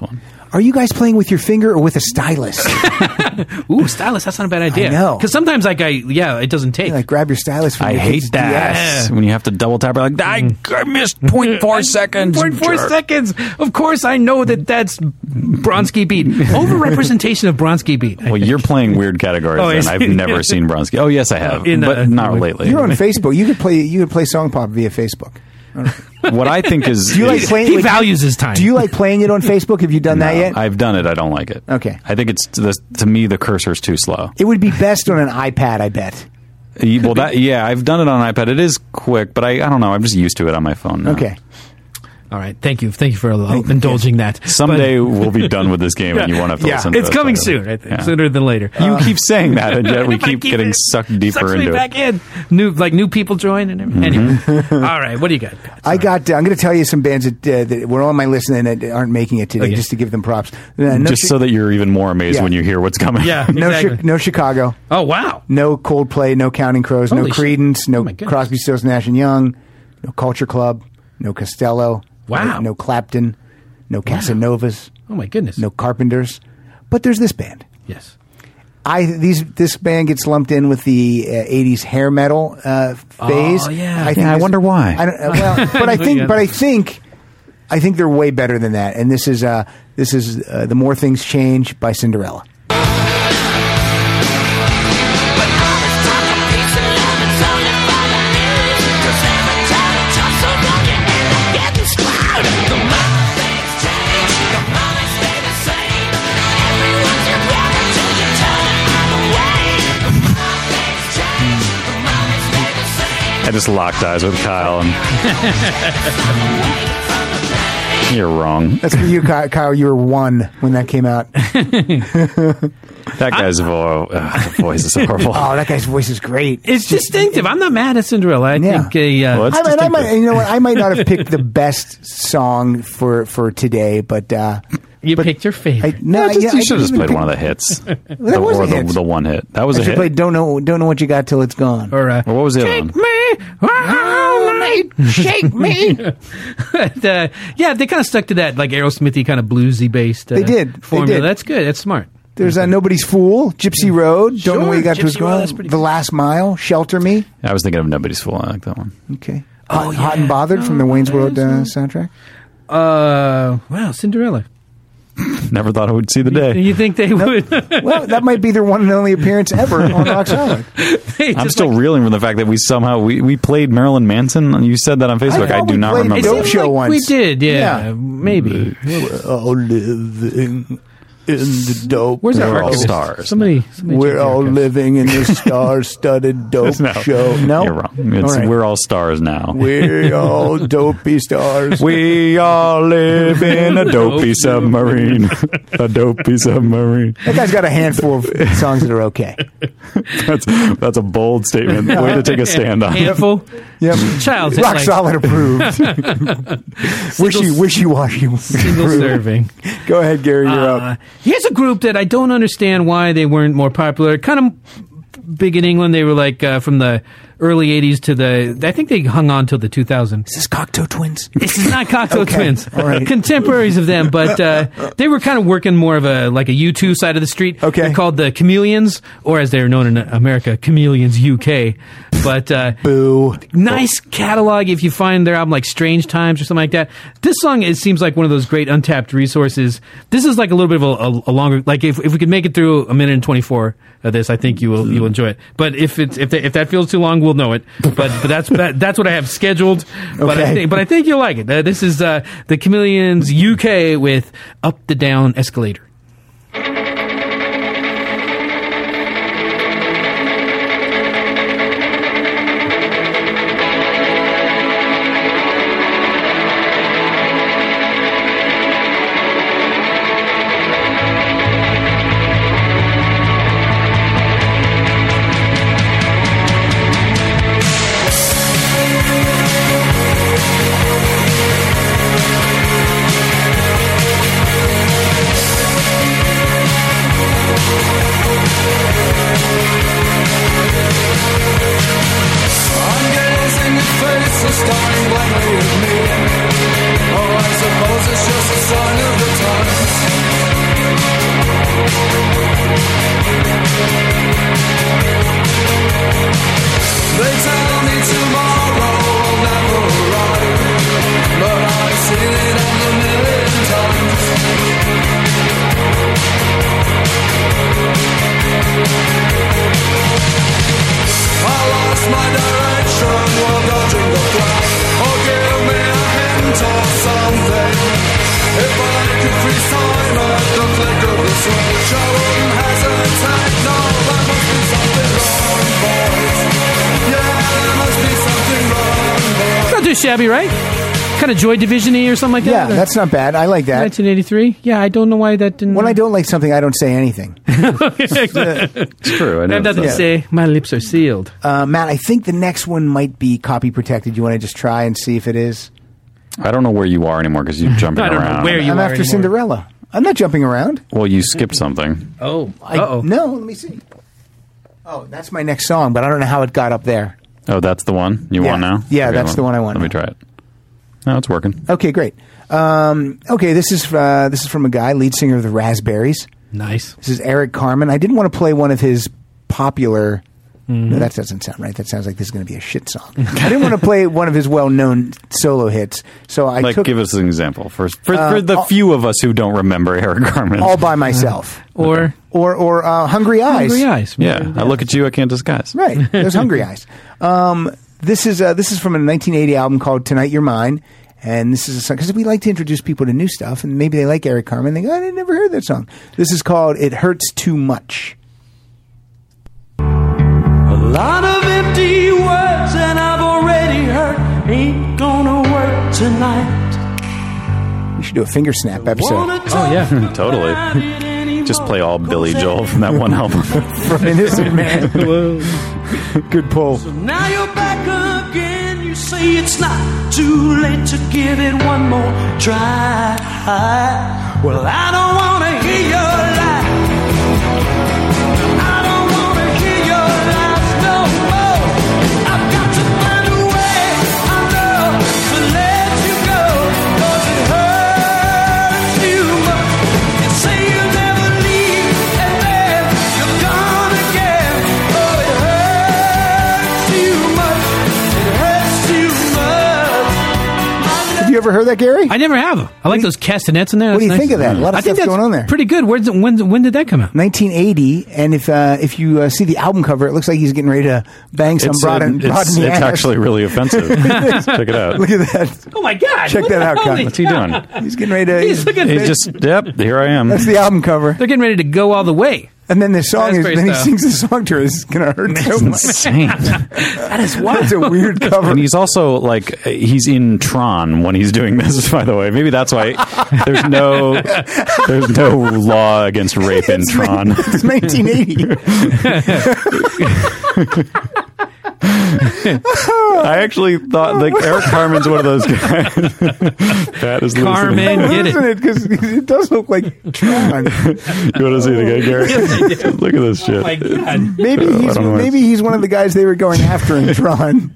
Are you guys playing with your finger or with a stylus? Ooh, stylus. That's not a bad idea. I know. Because sometimes, it doesn't take. Like grab your stylus. From I your hate kid's that DS. when you have to double tap. Like I missed 0.4 seconds. 0.4 seconds. Of course, I know that's Bronski Beat. Overrepresentation of Bronski Beat. Well, you're playing weird categories. Oh, and is I've it? never seen Bronski. Oh, yes, I have, but not lately. You're on Facebook. You could play Song Pop via Facebook. What I think is, Do you like playing? He values his time. Do you like playing it on Facebook? Have you done that yet? I've done it. I don't like it. Okay. I think it's to me the cursor's too slow. It would be best on an iPad, I bet. Well, I've done it on iPad. It is quick, but I don't know. I'm just used to it on my phone now. Okay. All right. Thank you for indulging that. Someday we'll be done with this game, and you won't have to listen to it. It's coming soon, I think. Yeah. Sooner than later. You keep saying that, and yet we If I keep getting sucked deeper sucks into me back it. in. New people join and everything. Anyway. All right. What do you got? I'm going to tell you some bands that were on my list and that aren't making it today, Okay. just to give them props. Just so that you're even more amazed Yeah. when you hear what's coming. Yeah. No, Exactly. no Chicago. Oh, wow. No Coldplay, no Counting Crows, Holy no shit. Creedence, no Oh my goodness. Crosby, Stills, Nash & Young, no Culture Club, no Costello. Wow. No Clapton, no Casanovas, Oh, my goodness. no Carpenters. But there's this band. Yes. This band gets lumped in with the 80s hair metal phase. Oh, yeah. I wonder why. I don't, but I think they're way better than that. And this is The More Things Change by Cinderella. I just locked eyes with Kyle, and you're wrong. That's for you, Kyle. You were 1 when that came out. That guy's voice is horrible. Oh, that guy's voice is great. It's distinctive. I'm not mad at Cinderella. I Yeah. think Well, it's I might, you know what? I might not have picked the best song for today, but you picked your favorite. You should have just played one of the hits. That was a hit. The one hit. That was I a should hit. play "Don't Know What You Got Till It's Gone." Or Well, what was the other Take one? me all night, shake me. But, yeah, they kind of stuck to that like Aerosmithy kind of bluesy based. They did. Formula. They did. That's good. That's smart. There's Nobody's Fool, Gypsy Road, Don't Know What You Got Till It's Gypsy Road, Gone, that's pretty The good. Last Mile, Shelter Me. I was thinking of Nobody's Fool. I like that one. Okay. Oh, Hot yeah. and Bothered from the Wayne's World soundtrack. Wow, Cinderella. Never thought I would see the day. You think they would? Well, that might be their one and only appearance ever on Rock Solid. I'm still reeling from the fact that we somehow we played Marilyn Manson. You said that on Facebook. I thought do we not played remember. It Dope seems Show like once. we did, Yeah. maybe. We're all living in the dope Where's our We're all archivist? stars. Somebody We're check the all archives. living in the star-studded dope No, show. No, you're wrong. It's, All right. We're all stars now. We're all dopey stars. We all live in a dopey submarine. A dopey submarine. That guy's got a handful of songs that are okay. That's a bold statement. Way to take a stand on. Handful. Yep. Child's Rock like Solid approved. Wishy-washy. single serving. Go ahead, Gary. You're up. Here's a group that I don't understand why they weren't more popular. Kind of big in England. They were like from the early 80s to I think they hung on till the 2000s. Is this Cocteau Twins? This is not Cocteau Okay. Twins. All right. Contemporaries of them, but they were kind of working more of a U2 side of the street. Okay. They're called the Chameleons, or as they're known in America, Chameleons UK. But Boo. nice catalog if you find their album like Strange Times or something like that. This song, it seems like one of those great untapped resources. This is like a little bit of a longer, like if we could make it through a minute and 24 of this, I think you'll enjoy it. But if that feels too long, we'll know it. But that's what I have scheduled. But Okay. I think you'll like it. This is the Chameleons UK with Up the Down Escalator. I'm gazing your face so staring blankly at me. Oh, I suppose it's just a sign of the times. shabby, right? Kind of Joy Division-y or something like Yeah, that. that's not bad. I like that. 1983. Yeah, I don't know why that didn't. When I don't like something, I don't say anything. It's true. I I know have nothing to Yeah. say. My lips are sealed. Matt, I think the next one might be copy protected. You want to just try and see if it is? I don't know where you are anymore because you're jumping I don't know around. where you I'm are after anymore. Cinderella. I'm not jumping around. Well, you skipped something. Oh, uh-oh. No, let me see. Oh, that's my next song, but I don't know how it got up there. Oh, that's the one you Yeah. want now? Yeah, Okay, that's the one I want Let me now. try it. No, it's working. Okay, great. Okay, this is from a guy, lead singer of the Raspberries. Nice. This is Eric Carmen. I didn't want to play one of his popular. No, that doesn't sound right. That sounds like this is going to be a shit song. I didn't want to play one of his well-known solo hits, so I took Give us an example for the few of us who don't remember Eric Carmen. All by Myself Or or Hungry Eyes. Hungry Eyes. Yeah, I look at you, I can't disguise. Right, those Hungry Eyes. This is from a 1980 album called Tonight You're Mine, and this is a song because we like to introduce people to new stuff, and maybe they like Eric Carmen. They go, I never heard that song. This is called "It Hurts Too Much." A lot of empty words and I've already heard ain't gonna work tonight. We should do a finger snap episode Oh, yeah. Totally. Just play all Billy Joel from that one album. from Innocent Man. Good pull. Now you're back again. You say it's not too late to give it one more try. Well, I don't wanna hear your lie. I don't wanna hear your lies no more. I've got to find a way, I know, to let you go. 'Cause it hurts too much. You say you'll never leave, and then you're gone again. Oh, it hurts too much. It hurts too much. Have you ever heard that, Gary? I never have. I like those castanets in there. What do you That's think of that? A lot of I think stuff that's going on there. Pretty good. When did that come out? 1980, and if you see the album cover, it looks like he's getting ready to bang some broad in the it's ass. actually really offensive. Check it out. Look at that. Oh my God! Check that out, Con. What's he doing? He's getting ready to. He's looking. He's just, yep, here I am. That's the album cover. They're getting ready to go all the way. And then the song is. Raspberry Then he style. sings the song to her. This is gonna hurt so much. Insane. That is wild. It's a weird cover. And he's also like he's in Tron when he's doing this. By the way, maybe that's why there's no law against rape in Tron. It's 1980. I actually thought like Eric Carmen's one of those guys. That is Carmen, get Isn't it? it? Because it does look like Tron. You want to see it again, Gary? Look at this shit. Oh my God! Maybe he's one of the guys they were going after in Tron.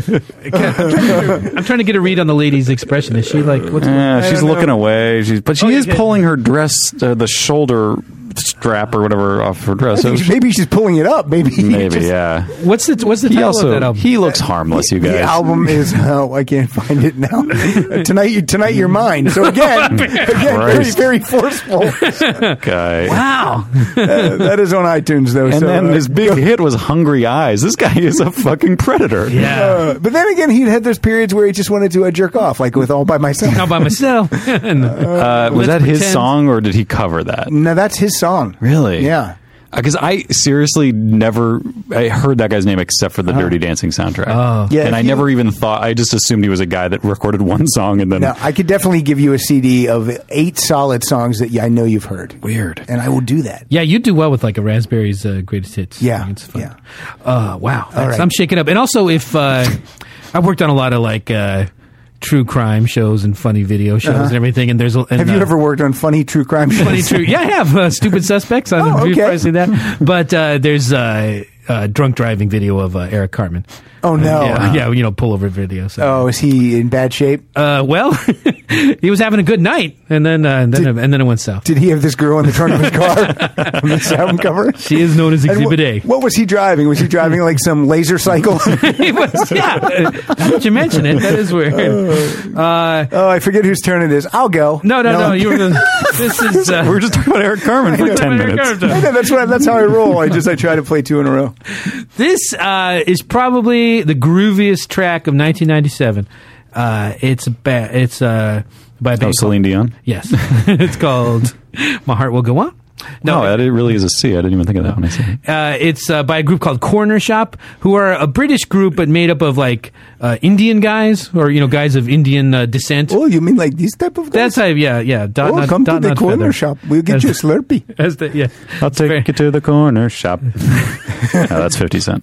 I'm trying to get a read on the lady's expression. Is she like? What's Yeah, she's don't know. looking away. But she is okay. pulling her dress, the shoulder strap or whatever off her dress. So Maybe she's pulling it up. Maybe. maybe, yeah. What's the He title of that album? he looks harmless, you The guys. album is I can't find it now. Tonight you're mine. So again, very Christ. very forceful. Guy. Wow! That is on iTunes though. And so, then his big hit was Hungry Eyes. This guy is a fucking predator. Yeah. But then again, he had those periods where he just wanted to jerk off, like with All by Myself. All by myself. And, Was that his pretend. song or did he cover that? No, that's his song. Really? Yeah. Because I seriously never heard that guy's name except for the Dirty Dancing soundtrack. Oh. Yeah, And I if you- never even thought, I just assumed he was a guy that recorded one song and then. Now, I could definitely give you a CD of 8 solid songs that I know you've heard. Weird. And I will do that. Yeah, you do well with like a Raspberry's greatest hits. Yeah, it's fun. yeah. Wow, All right. I'm shaking up. And also, if I worked on a lot of like true crime shows and funny video shows and everything, and there's Have you ever worked on funny true crime shows? funny true? Yeah, I have Stupid Suspects. I don't know if you've okay. probably seen that, but there's drunk driving video of Eric Carmen. Oh, no. Yeah, pull over video. So. Oh, is he in bad shape? Well, he was having a good night, and then it went south. Did he have this girl in the trunk of his car on this album cover? She is known as And Exhibit A. What was he driving? Was he driving like some laser cycle? He was, yeah. Now that you mention it, that is weird. Oh, I forget whose turn it is. I'll go. No. You were. This is. We were just talking about Eric Carmen for 10 minutes. I know, that's how I roll. I try to play 2 in a row. This is probably the grooviest track of 1997. It's by a band Oh, Celine Dion? Yes, it's called "My Heart Will Go On." No, that it really is a C. I didn't even think of that when I said it. It's by a group called Corner Shop, who are a British group, but made up of like Indian guys, or guys of Indian descent. Oh, you mean like these type of guys? That's how, yeah. Come to the corner shop. We'll get you a Slurpee. I'll take you to the corner shop. That's 50 Cent.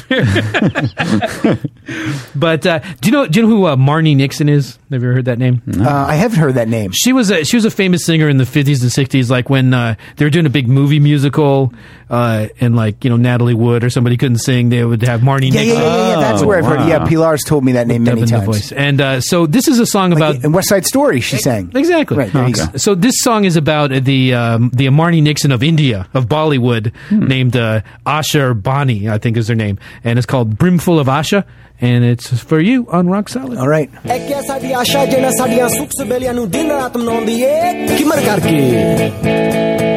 But do you know who Marnie Nixon is? Have you ever heard that name? I haven't heard that name. She was a famous singer in the 50s and 60s, like when they were doing a big movie musical, and like Natalie Wood or somebody couldn't sing, they would have Marnie Nixon. Yeah. That's where I've heard it. Yeah, Pilar's told me that name many dubbing the times. voice. And so this is a song about in West Side Story. She sang exactly. Right, there you go. So this song is about the Marnie Nixon of India, of Bollywood, named Asha Bani, I think is her name, and it's called "Brimful of Asha," and it's for you on Rock Solid. All right. ਇੱਕ ਐ ਸਾਡੀ ਆਸ਼ਾ ਜਿਹਨਾਂ ਸਾਡੀਆਂ ਸੁੱਖ ਸਬੇਲਿਆਂ ਨੂੰ ਦਿਨ ਰਾਤ ਮਨਾਉਂਦੀ ਏ ਕਿਮਰ ਕਰਕੇ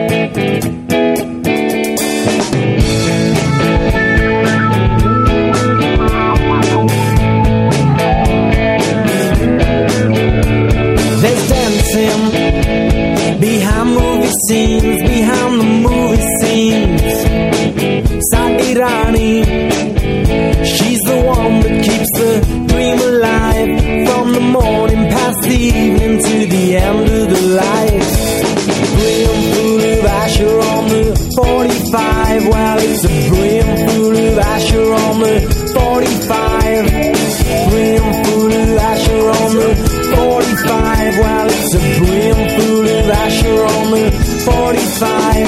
There's dancing behind movie scenes, behind the movie scenes. Sadi Rani, she's the one that keeps the dream alive. From the morning past the evening to the end of the light. Brimful of Asher on the 45. Well, it's a brimful of Asher on the 45. Brimful of Asher on the 45. Well, it's a brimful of Asher on the 45.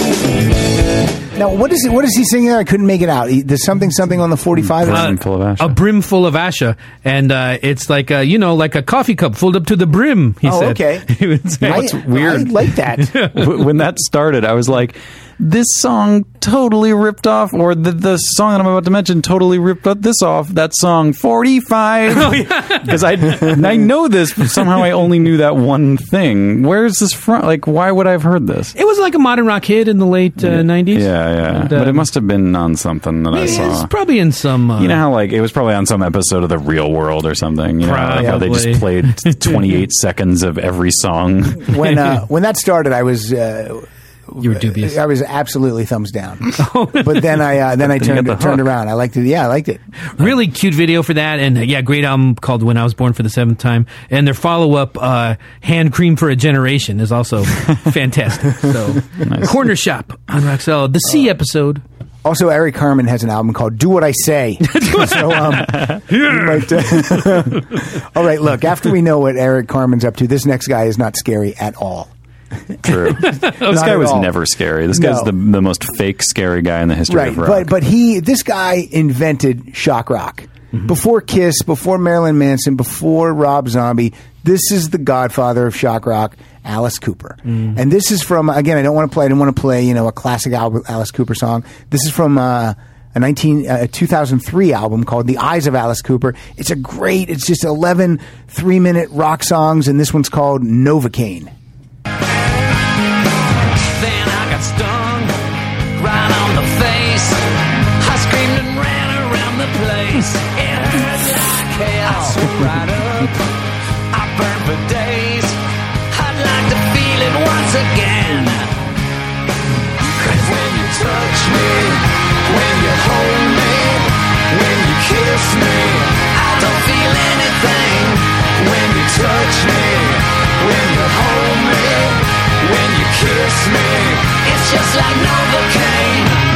Now, what is he singing there? I couldn't make it out. There's something on the 45. Brimful of Asha. A brimful of Asha, and it's like like a coffee cup filled up to the brim. He said. Okay. He would say. What's weird? I like that. When that started, I was like, this song totally ripped off, or the song that I'm about to mention totally ripped this off. That song 45. Because I know this, but somehow I only knew that one thing. Where's this from? Like, why would I have heard this? It was like a modern rock hit in the late 90s. Yeah. And, But it must have been on something that I It's saw. probably in some. You know how like it was probably on some episode of The Real World or something. You know, like how they just Probably. played 28 seconds of every song. When that started, I was. You were dubious. I was absolutely thumbs down. But then I turned around. I liked it. Yeah, I liked it. Really cute video for that, and great album called "When I Was Born for the Seventh Time." And their follow-up, "Hand Cream for a Generation," is also fantastic. So, Corner Shop on Rock Solid, the C episode. Also, Eric Carmen has an album called "Do What I Say." So, you might, all right, look. After we know what Eric Carmen's up to, this next guy is not scary at all. True. This guy at was all. never scary. This guy's the most fake scary guy in the history Right, of rock. but this guy invented shock rock. Before Kiss, before Marilyn Manson, before Rob Zombie, this is the godfather of shock rock, Alice Cooper. And this is from, again, I didn't want to play, a classic Alice Cooper song. This is from a 2003 album called The Eyes of Alice Cooper. It's just 11 3-minute rock songs, and this one's called Novocaine. Then I got stung right on the face. I screamed and ran around the place. It hurt like hell. I swore right up. I burned for days. I'd like to feel it once again. 'Cause when you touch me, when you hold me, when you kiss me, I don't feel anything. When you touch me, when you hold me, when you kiss me, it's just like Novocaine.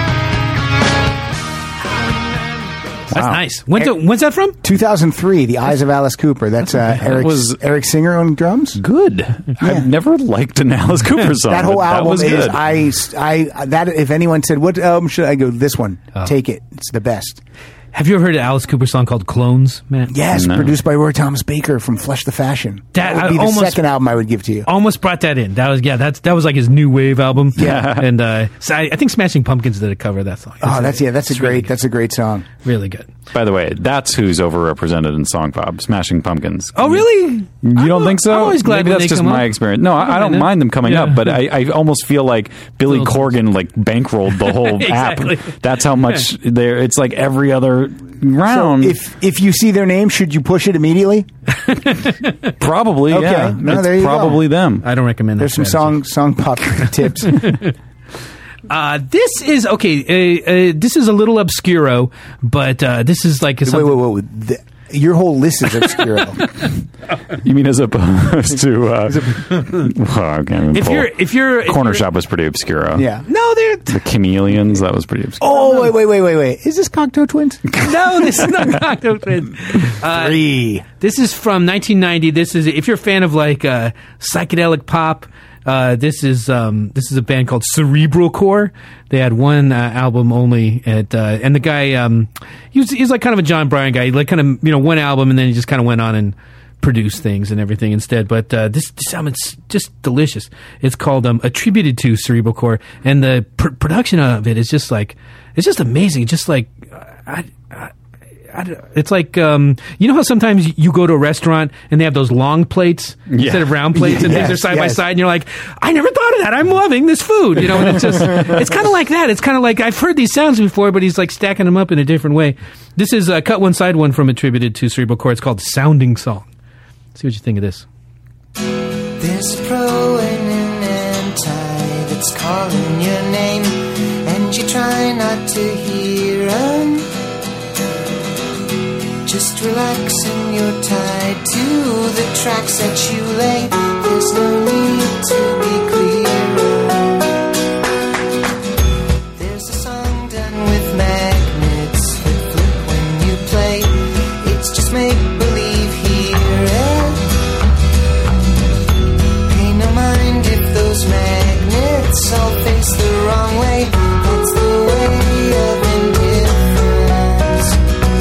That's Wow. nice. When's that from? 2003, The Eyes of Alice Cooper. That's Eric Singer on drums. good. I've never liked an Alice Cooper song. That whole but album was is good. that if anyone said what album should I go, this one. Take it. It's the best. Have you ever heard an Alice Cooper song called "Clones," Matt? Yes, No. produced by Roy Thomas Baker from Flesh the Fashion. That- That would be I the almost- second album I would give to you. Almost brought that in. That was like his new wave album. Yeah. And so I think Smashing Pumpkins did a cover of that song. That's a great song. Really good. By the way, that's who's overrepresented in Song Pop, Smashing Pumpkins. Oh, really? You don't think so? I'm always glad Maybe when that's they just come my up. experience. No, I don't mind mind them coming Yeah. up, but I almost feel like Billy Little Corgan like bankrolled the whole Exactly. app. That's how much there. It's like every other round. So if you see their name, should you push it immediately? Probably, Okay. yeah. No, It's there you go. probably them. I don't recommend that. There's some strategy. song pop tips. This is okay. This is a little obscuro, but this is like Wait. Your whole list is obscure. You mean as opposed to? Well, I can't even pull. If you're Corner Shop was pretty obscure. Yeah. No, they're The Chameleons, that was pretty obscure. Oh, wait. Is this Cocteau Twins? no. This is not Cocteau Twins. 3. This is from 1990. This is if you're a fan of like psychedelic pop. This is a band called Cerebral Core. They had one album only, and the guy he was like kind of a John Bryan guy. He like kind of one album, and then he just kind of went on and produced things and everything instead. But this album is just delicious. It's called Attributed to Cerebral Core, and the production of it is just like it's just amazing. Just like it's like you know how sometimes you go to a restaurant and they have those long plates instead of round plates and things are side by side and you're like, I never thought of that. I'm loving this food. And it's just it's kind of like that. It's kind of like I've heard these sounds before, but he's like stacking them up in a different way. This is cut one side one from Attributed to Cerebral Core. It's called Sounding Song. See what you think of this. There's a pro and an anti that's calling your name, and you try not to hear 'em. Just relax and you're tied to the tracks that you lay. There's no need to be clearer. There's a song done with magnets that flip when you play. It's just make believe here. Pay no mind if those magnets all face the wrong way. That's the way of indifference.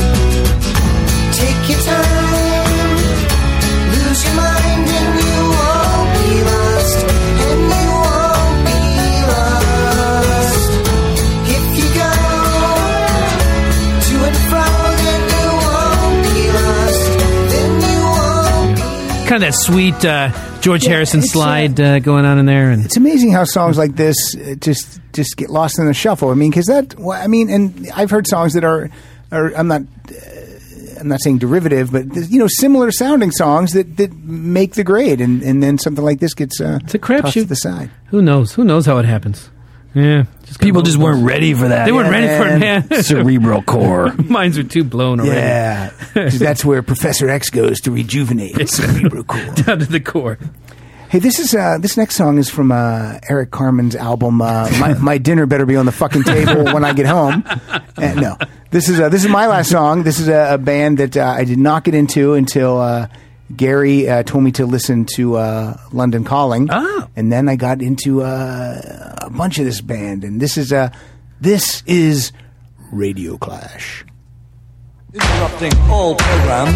Take your time, lose your mind, and you won't be lost. And you won't be lost. If you go to and fro, then you won't be lost. Then you won't be. Kind of that sweet George Harrison it's, slide going on in there. And It's amazing how songs like this just get lost in the shuffle. I mean, because and I've heard songs that are I'm not saying derivative, but similar sounding songs that make the grade, and then something like this gets it's a tossed to crapshoot. the side. Who knows? Who knows how it happens? Yeah, People just weren't ready for that. They weren't ready for it, man. Cerebral Core. Minds were too blown already. Yeah, 'cause that's where Professor X goes to rejuvenate. Cerebral Core. Down to the core. Hey, this next song is from Eric Carmen's album. My dinner better be on the fucking table when I get home. No, this is my last song. This is a band that I did not get into until Gary told me to listen to London Calling, and then I got into a bunch of this band. And this is Radio Clash. Interrupting all programs.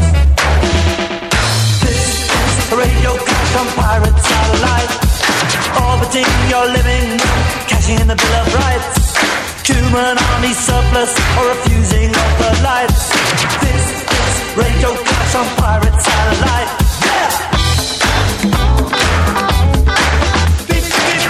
This is Radio Clash on Pirate Satellite. Orbiting your living room, cashing in the Bill of Rights. Human army surplus or refusing of the lights. This is Radio Clash on Pirate Satellite. Yeah! Beep,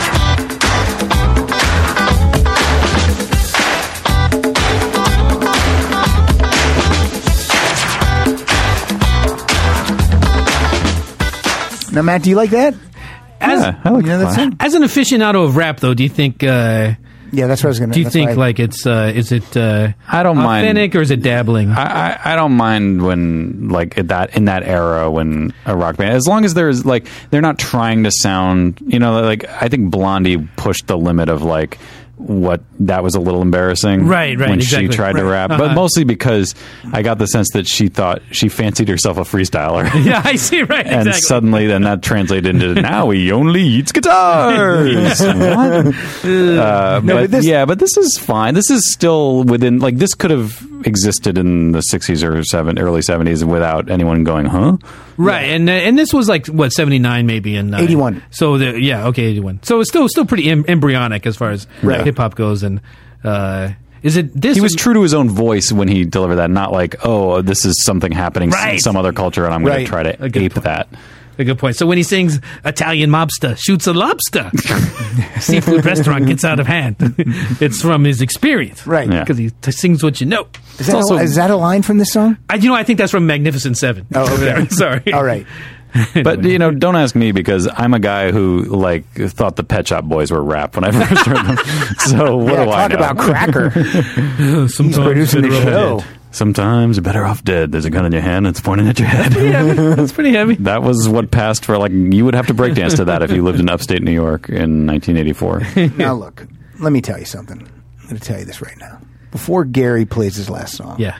Now, Matt, do you like that? Yeah, I like that Clash. song? As an aficionado of rap, though, do you think? Yeah, that's what I was going to. Do you think like it's? Is it? I don't mind. Authentic or is it dabbling? I don't mind when like in that era when a rock band, as long as there's like they're not trying to sound, like I think Blondie pushed the limit of like what that was a little embarrassing, Right, when exactly, she tried to right. rap, but mostly because I got the sense that she thought she fancied herself a freestyler. Yeah, I see. Right, And exactly. suddenly, then that translated into now he only eats guitars. What? But this is fine. This is still within. Like this could have existed in the 60s or early 70s without anyone going, huh? Right, and this was like what 79 maybe and 81. So 81. So it's still pretty embryonic as far as hip hop goes. And is it this? He was true to his own voice when he delivered that. Not like, oh, this is something happening in some other culture, and I'm going to try to ape that. a good point. So when he sings Italian mobster shoots a lobster, seafood restaurant gets out of hand, it's from his experience. Right. Yeah. Because he sings what you know. Is that a line from this song? I think that's from Magnificent Seven. Oh, okay. Over there. Sorry. All right. But don't ask me because I'm a guy who thought the Pet Shop Boys were rap when I first heard them. So what do I know? Talk about Cracker. He's producing the show. Sometimes you're better off dead. There's a gun in your hand and it's pointing at your head. That's pretty heavy. That was what passed for you would have to breakdance to that if you lived in upstate New York in 1984. Now look, let me tell you something. I'm going to tell you this right now. Before Gary plays his last song, Yeah.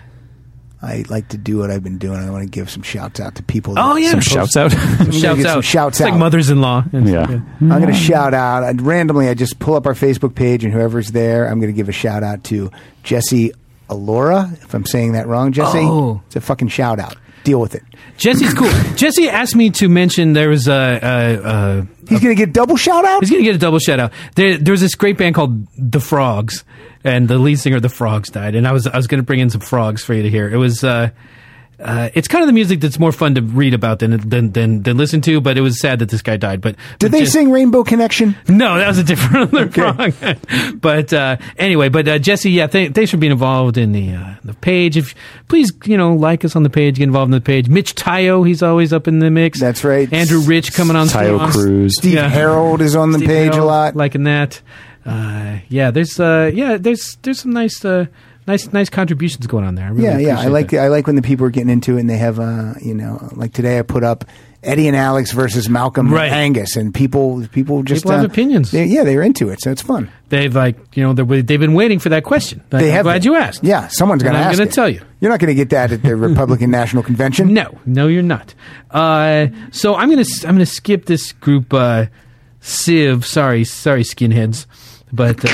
I like to do what I've been doing. I want to give some shouts out to people. Oh, yeah. Some shouts out. Shouts out. Shouts it's like out. mothers-in-law. Yeah. I'm going to shout out. Randomly, I just pull up our Facebook page, and whoever's there, I'm going to give a shout out to Jesse Alora. If I'm saying that wrong, Jesse, Oh. it's a fucking shout out. Deal with it. Jesse's cool. Jesse asked me to mention there was He's going to get double shout out? He's going to get a double shout out. There was this great band called The Frogs, and the lead singer of The Frogs died. And I was going to bring in some Frogs for you to hear. It was it's kind of the music that's more fun to read about than listen to. But it was sad that this guy died. But Did they sing Rainbow Connection? No, that was a different Frog. But anyway, Jesse, yeah, thanks for being involved in the page. If please, like us on the page, get involved in the page. Mitch Tayo, he's always up in the mix. That's right. Andrew Rich coming on. Tayo songs. Cruz. Steve Harold is on the Steve page Harold, a lot. liking that. There's some nice contributions going on there. I really I appreciate that. I like when the people are getting into it and they have like today I put up Eddie and Alex versus Malcolm and Right. Angus, and people just People have opinions. They're into it, so it's fun. They've they've been waiting for that question. I'm glad you asked. Yeah, someone's going to And ask. I'm gonna tell you. You're not going to get that at the Republican National Convention. No, you're not. So I'm gonna skip this group. Civ, sorry, skinheads, but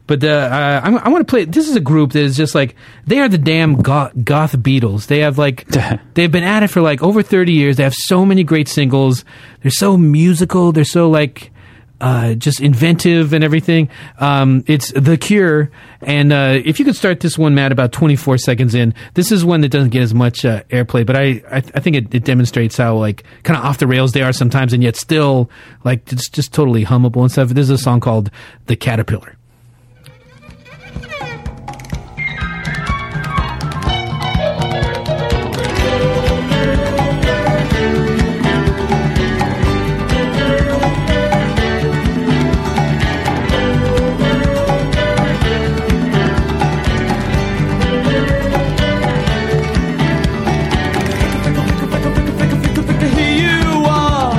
I want to play. This is a group that is just they are the damn goth Beatles. They have they've been at it for over 30 years. They have so many great singles. They're so musical. They're so just inventive and everything. It's The Cure, and if you could start this one, Matt, about 24 seconds in. This is one that doesn't get as much airplay, but I think it demonstrates how kind of off the rails they are sometimes, and yet still it's just totally hummable and stuff. This is a song called The Caterpillar. Here you are,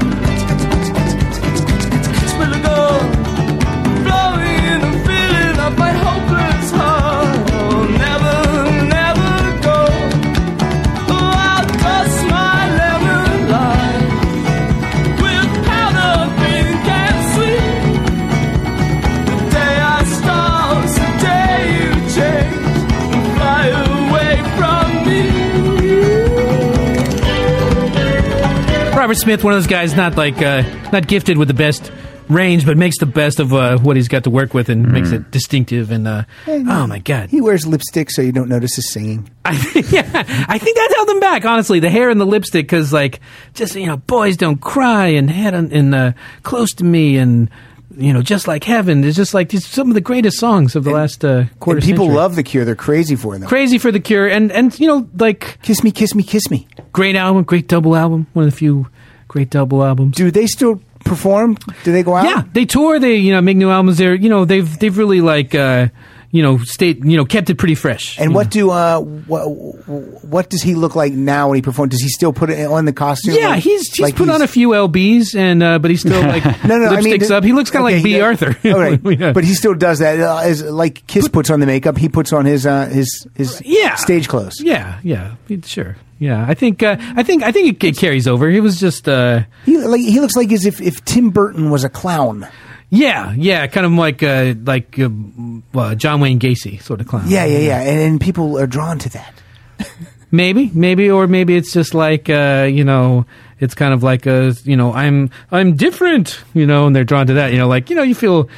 spill a gold, flowing and filling up my hopeless heart. Oh, never go. Oh, I'll dust my lemon light with powder, pink and sweet. The day I start, the day you change and fly away from me. Robert Smith, one of those guys, not gifted with the best range, but makes the best of what he's got to work with and makes it distinctive. And oh my God, He wears lipstick so you don't notice his singing. I think that held him back. Honestly, the hair and the lipstick, because boys don't cry and head and close to me and just like heaven. It's just some of the greatest songs of the last quarter. And people century. love The Cure. They're crazy for them. Crazy for The Cure, and Kiss Me, Kiss Me, Kiss Me. great album, great double album, one of the few great double albums. Do they still perform? Do they go out? Yeah, they tour. They make new albums. They're they've really kept it pretty fresh. And what does he look like now when he performs? Does he still put it on the costume? Yeah, he's put on a few lbs, and but he's still lipsticks up. He looks kind of like B. Arthur. All right, Yeah. but he still does that. As Kiss puts on the makeup, he puts on his stage clothes. Yeah, sure. Yeah, I think it carries over. He was just He looks like as if Tim Burton was a clown. yeah, kind of like John Wayne Gacy sort of clown. Yeah, and people are drawn to that. Maybe, or maybe it's just it's kind of like I'm different, and they're drawn to that. You feel,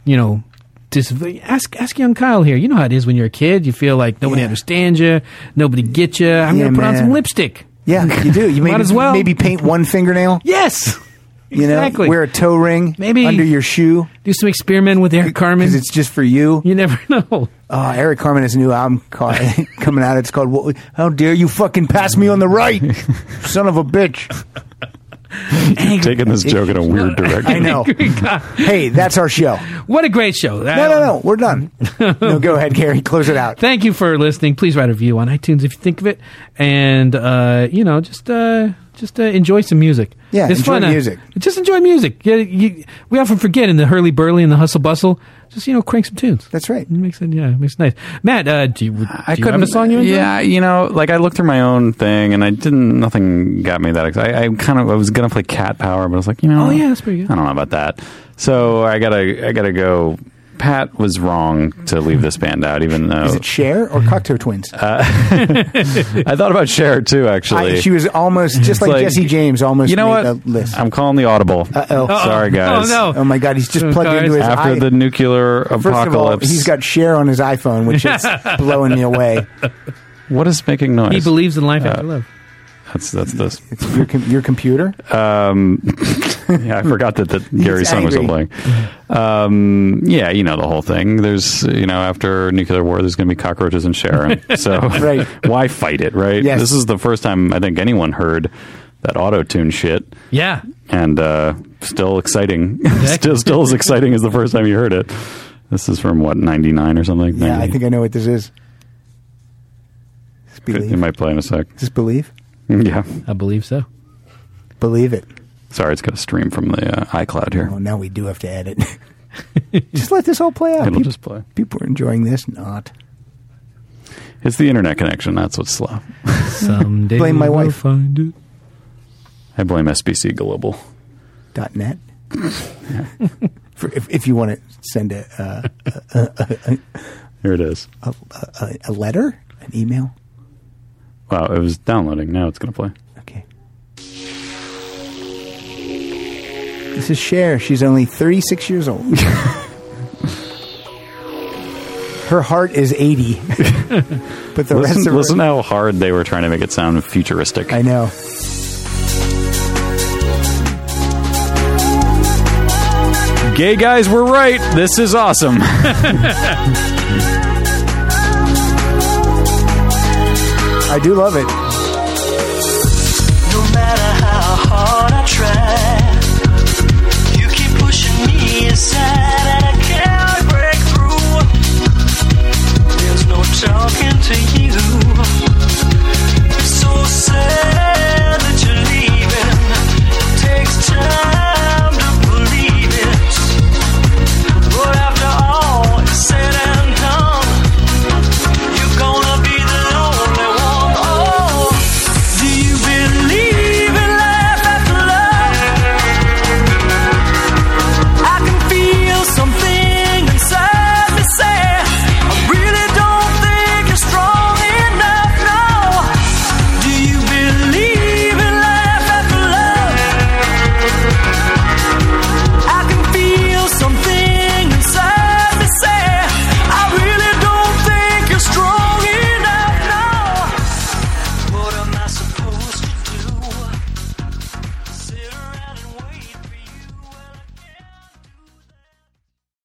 ask young Kyle here. You know how it is when you're a kid. You feel like nobody understands you, nobody gets you. I'm going to put on some lipstick. Yeah, you do. You Might as well. maybe paint one fingernail. Yes. You know, Exactly. wear a toe ring Maybe- under your shoe Do some experiment with Eric Carmen. because it's just for you. You never know. Eric Carmen has a new album coming out. It's called "How Dare You Fucking Pass Me on the Right, Son of a Bitch." Taking this joke in a weird direction. I know. Hey, that's our show. What a great show. No, we're done. No, go ahead, Gary. Close it out. Thank you for listening. Please write a review on iTunes if you think of it. And, just enjoy some music. Yeah, it's enjoy fun. music. Just enjoy music. We often forget in the hurly-burly and the hustle-bustle, just, crank some tunes. That's right. It makes it nice. Matt, do you have a song you enjoy? Yeah, I looked through my own thing and nothing got me that excited. I was gonna play Cat Power, but I was like, Oh, yeah, that's pretty good. I don't know about that. So I gotta go. Pat was wrong to leave this band out, even though Is it Cher or Cocteau Twins? I thought about Cher too. Actually, She was almost just like Jesse James. Almost You know made what? the list. I'm calling the audible. Uh-oh. Sorry, guys. Oh, no. Oh my God, he's just plugged into his After the nuclear First of all, apocalypse, he's got Cher on his iPhone, which is blowing me away. what is making noise? He believes in life after love. That's this. It's your computer. Yeah, I forgot that Gary's song was still angry. playing. Yeah, the whole thing. There's, after nuclear war, there's going to be cockroaches and Sharon. So Right. why fight it, right? Yes. This is the first time I think anyone heard that auto-tune shit. Yeah. And still exciting. still as exciting as the first time you heard it. This is from, 99 or something? Yeah, 90. I think I know what this is. Is this You Believe? might play in a sec. Is this Believe? Yeah. I believe so. Believe it. Sorry, it's got a stream from the iCloud here. Oh, now we do have to edit. Just let this all play out. It'll just play. People are enjoying this. Not. It's the internet connection. That's what's slow. Someday Blame my we'll wife. find it. I blame SBC Global. .net. If you want to send a Here it is. letter, an email. Wow, it was downloading. Now it's going to play. Okay. This is Cher. She's only 36 years old. Her heart is 80. But the rest of Listen her... how hard they were trying to make it sound futuristic. I know. Gay guys were right. This is awesome. I do love it. No matter